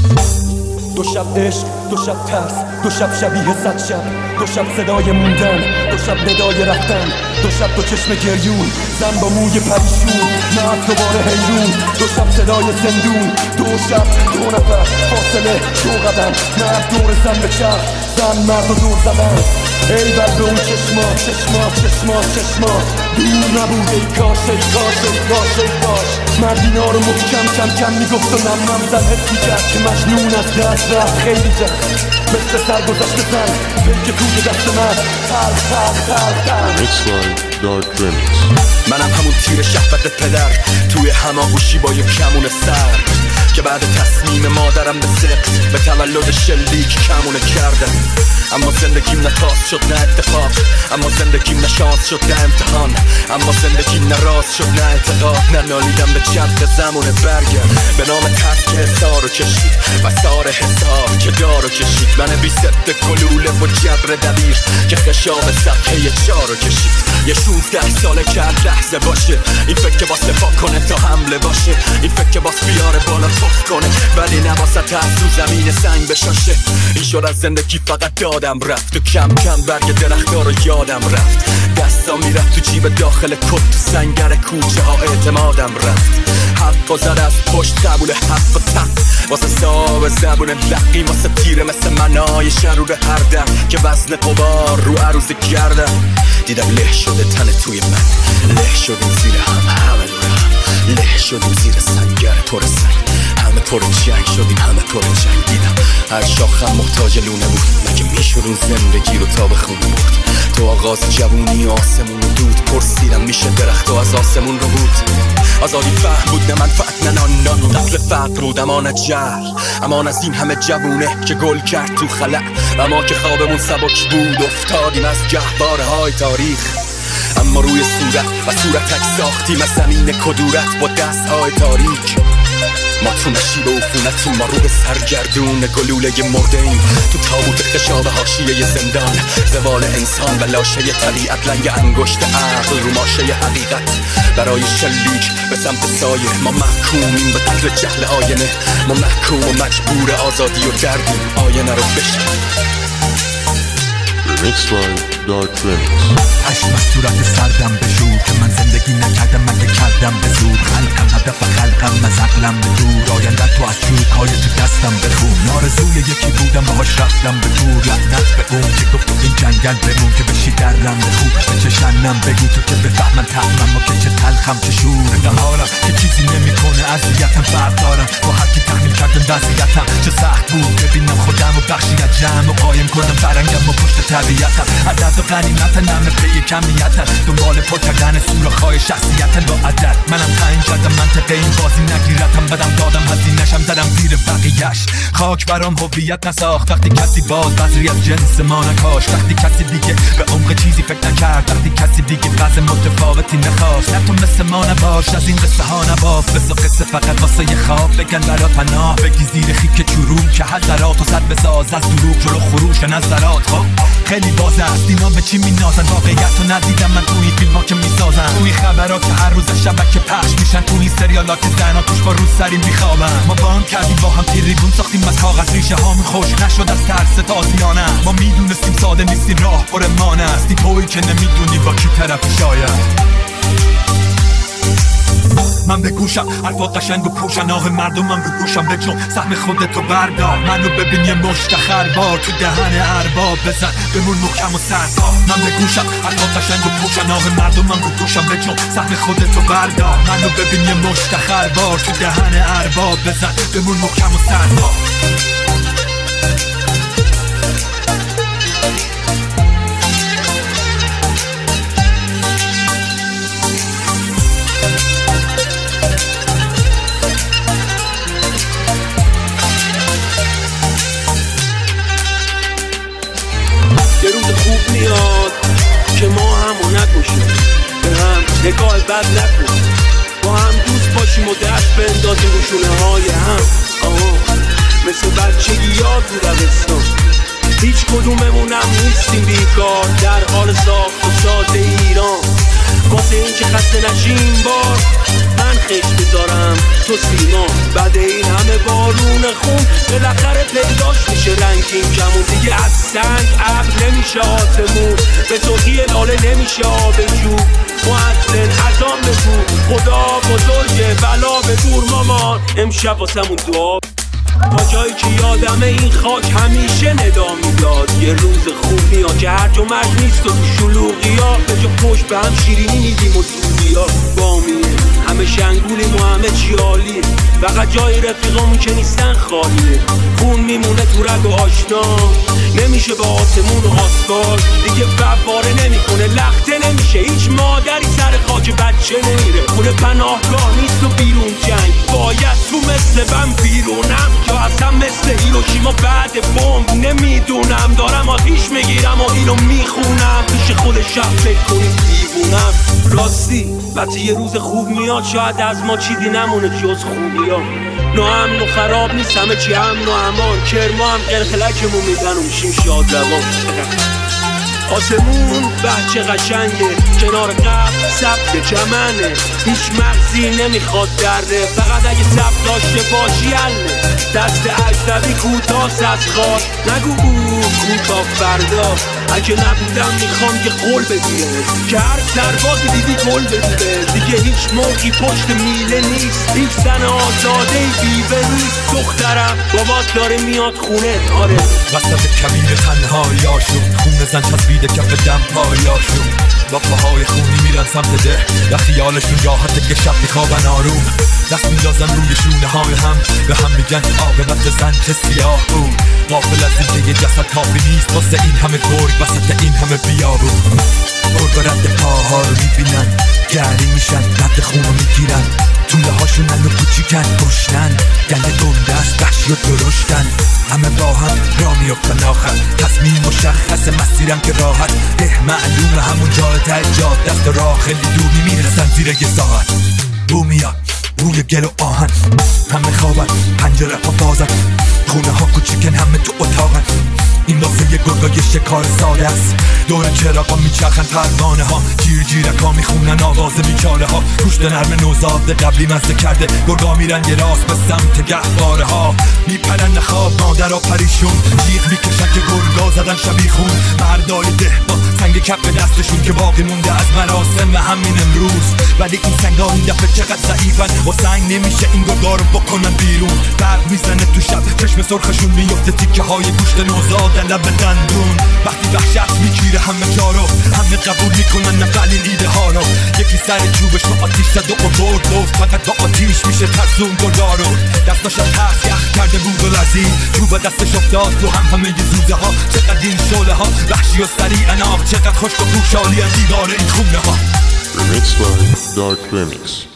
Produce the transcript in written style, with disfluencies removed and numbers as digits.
دو شب عشق، دو شب ترس، دو شب شبیه 100 شب، دو شب صدای موندن، دو شب ندای رفتن، دو شب دو چشم گریون، زن با موی پریشون، مرد دوباره حیرون، دو شب صدای زندون، دو شب دو نفر فاصله دو قدم، مرد دور زن به چرخ، زن مرد و دور زدن. ای بر به اون چشما دور نبود، ای کاش مردینا رو محکم کم میگفت و نم زن حس میکرد که مجنون از دست رفت خیلی جد، مثل سرگذشت زن پیک توی دست من منم همون تیر شهوت پدر توی هماغوشی با یک کمون سر که بعد تصمیم مادرم به صدق به تولد شلیک کمونه کردم. اما زندگیم نه تاس شد نه اتفاق، اما زندگیم نه شانس شد نه امتحان، اما زندگیم نه راز شد نه اعتقاد. نه نالیدم به چرخ زمونه برگرد به نام ترک که حسار رو کشید و سار حساب که دار رو کشید. من بی ست کلوله و جبر دبیر که خشاب سبکه چار رو کشید. یه 16 ساله که هر لحظه باشه این فکر که باس دفاع کنه تا حمله باشه، این فکر که باس بیاره بالا توف کنه ولی نباست تحت رو زمین سنگ بشاشه. این شد از زندگی فقط دادم رفت و کم برگ درخت ها رو یادم رفت. دستا میرفت تو جیب داخل کت تو سنگر کوچه ها اعتمادم رفت. حق و زد از پشت قبول حق و تق واسه صاحب زبون لقی واسه تیره مثل منای شرور هر دم که وزن قبار رو عروض گردم. دیدم له شده تن توی من، له شدیم زیر همه دور هم، له شدیم زیر سنگر پر سنگ، همه پر جنگ شدیم همه پر جنگ. دیدم هر شاخم محتاج لونه بود، مگه میشورون زندگی رو تا به خون برد. تو آغاز جوونی آسمون رو دود پرسیدم میشه درخت و از آسمون رو بود. آزادی فهم بود نه منفعت نه نان، قتل فقر بود اما نه جهل، امان از این همه جوونه که گل کرد تو خلع و ما که خوابمون سبک بود افتادیم از گهواره های تاریخ. اما روی صورت و صورتک ساختیم از زمین کدورت با دست های تاریک. ما تو نشیب عفونتیم، ما رو به سرگردون گلوله مرده ایم تو تابوت خشاب حاشیه زندان. زوال انسان و لاشه طبیعت، لنگ انگشت عقل رو ماشه حقیقت. برای شلیک به سمت سایه ما محکومیم به قتل جهل آینه، ما محکوم و مجبور آزادی و دردیم. آینه رو بشکن پشم از صورت سردم بشور که من زندگی نکردم مگه کردم به زور. خلقم هدف خلقم از عقلم به دور، آینده تو از چروکای تو دستم بخون. آرزوی یکی بودم باهاش رفتم به دور، لعنت به اون که گفت تو این جنگل بمون که بشی درم به خوب به چشنم بگو تو که بفهمن طعمم و که چه تلخم چه شور. دهارم که چیزی نمیکنه اذیتم بردارم با هر کی تحمیل کردم وضعیتم. چه سخت بود ببینم خودم و بخشی از جمع و قایم کنم فرنگم و پشت طبیعتم. عدد و غنیمت نمه پی کمیتن، دنبال پر کردن سوراخ‌های شخصیتن با عدد. منم تعیین کردم منطقه این بازی نگیرتم، بدم دادم هزینه‌شم زدم زیر بقیه‌اش. خاک برام هویت نساخت وقتی کسی باز بذری از جنس ما نکاش، وقتی کسی دیگه به عمق چیزی فکر نکرد، وقتی کسی دیگه وضع متفاوتی نخواست. نه تو مثل ما نباش، از این قصه ها نباف، بسا قصه فقط واسه یه خواب بگن برا پناه. بگی زیر خیک چروک که حضرات و صد بساز از دروغ جلو خروش نظرات. خب خیلی باز است اینا به چی مینازن، واقعیت رو ندیدم من تو این فیلم ها که میسازن، تو این خبرها که هر روز شبکه پخش میشن، تو این سریالا که زنها توش با روز سری میخوابن. ما بان کردیم با هم تریبون ساختیم از کاغذ، ریشه هامون خشک نشد از ترس تازیانه. ما میدونستیم ساده نیستی راه پر مانه استی، تویی که نمیدونی با کی طرفی شاید. من به گوشم حرفات قشنگ و پوشن، آه مردمم رو گوشم بجن سهم خودتو بردار. منو ببین یه مشتخر بار تو دهن ارباب بزن بمون محکم و سردار. من به گوشم حرفات قشنگ و پوشن، آه مردمم رو گوشم بجن سهم خودتو بردار. منو ببین یه مشتخر بار تو دهن ارباب بزن بمون محکم و سردار. یه روز خوب میاد که ما همو نکشیم، به هم نگاه بد نکن، با هم دوست باشیم و دست بندازیم رو شونه های هم. مثل بچگی ها تو دبستان هیچ کدوممونم نیستیم بیکار، در حال ساخت و ساز ایران. واسه این که خسته نشیم بار من خش بذارم تو سیما، بعد این همه بارون خون بالاخره پیداش میشه رنگین کمون دیگه از سنگ ابر نمیشه آسمون به توهی لاله نمیشه آبجو مؤذن اذان بگو خدا بزرگه بلا به دور مامان امشب واسمون دعا تا جایی که یادمه این خاک همیشه ندا میداد یه روز خوب میاد که هرج و مرج نیست و تو شلوغی ها به جا پشت به هم شیرینی میدیم و دودی ها بامیه همه شنگولیم و همه چی عالیه فقط جای رفیقامون که نیستن خالیه خون میمونه تو رگ و آشنا نمیشه به آسمون و آسفال دیگه فواره نمیکنه لخته نمیشه هیچ مادری سر خاک بچه نمیره خونه پناهگاه نیست و بیرون جنگ باید تو مثل من بیرونم یا اصلا مثل هیروشیما بعد بمب نمیدونم دارم آتیش میگیرم و اینو میخونم پیش خود شب فکر کنیم دیوونم راستی وقتی یه روز خوب میاد شاید از ما چیزی نمونه جز خوبی ها ناامن و خراب نیست همه چی امن و امان کرما هم قلقلکمون میدن و میشیم شادروان آسمون بچه قشنگه کنار قبل سبت چمنه هیچ مغزی نمیخواد دره فقط اگه سبت داشته باشی حله دست اجنبی کوتاست از خار نگو کوتاه فردا اگه نبودم میخوام یه قول بدیه که هر سربازی دیدی گل بدیه دیگه هیچ موقعی پشت میله نیست هیچ زن آزاده بیوه نیست دخترم بابات داره میاد خونه آره وسط کبیر تنهاییاشون خون زن چسبیده کف دم پایاشون با پاهای خونی میرن سمت ده و خیالشون راحته که شب میخوابن آروم دست میندازن روی شونه های هم به هم میگن عاقبت زن چه سیاه بود غافل از این که جسد کافی نیست واسه این همه گرگ وسط این همه بیابون گرگ رد پاها رو میبینن گری میشن رد خون رو میگیرن طوله هاشون نلو کوچیکن گشنن گنده گنده است بخشی و درشتن همه با هم را میفتن آخر تصمیم مشخص مسیرم که راحت معلومه همون جای ته جاده دست راه خیلی دور میرسن زیر یه ساعت بو میاد روی گل و آهن همه خوابن پنجره ها بازن خونه ها کوچیکن همه تو اتاقن این واسه یه گرگای شکار ساده است دور چراغا میچرخن پروانه ها جیرک ها میخونن آواز بیچاره ها گوشت نرم نوزاد قبلی مزده کرده گرگا میرن یه راست به سمت گهواره ها میپرن خواب مادر پریشون جیغ میکشن که گرگا زدن شبیه خون مردای ده با سنگ کف دستشون که باقی مونده از مراسم همین امروز ولی این سنگا این دفعه چقدر ضعیفن و سنگ نمیشه این گرگا رو بکنن بیرون برق میزنه تو شب چشم سرخشون میفته تیکه های گوشت نوزاد لب دندون وقتی وحشت میگیره همه جا رو همه قبول میکنن نقل این ایده ها رو یکی سر چوبش رو آتیش زد و برد گفت فقط با آتیش میشه ترسون گرگا رو دستاش از ترس یخ کرده بود و لرزید چوب دستش افتاد تو همه ی زوزه ها چقدر این شعله ها وحشی و سریع اناق چقدر خشک و خوشحالی دیوار این خونه ها Remixed by Dark Remix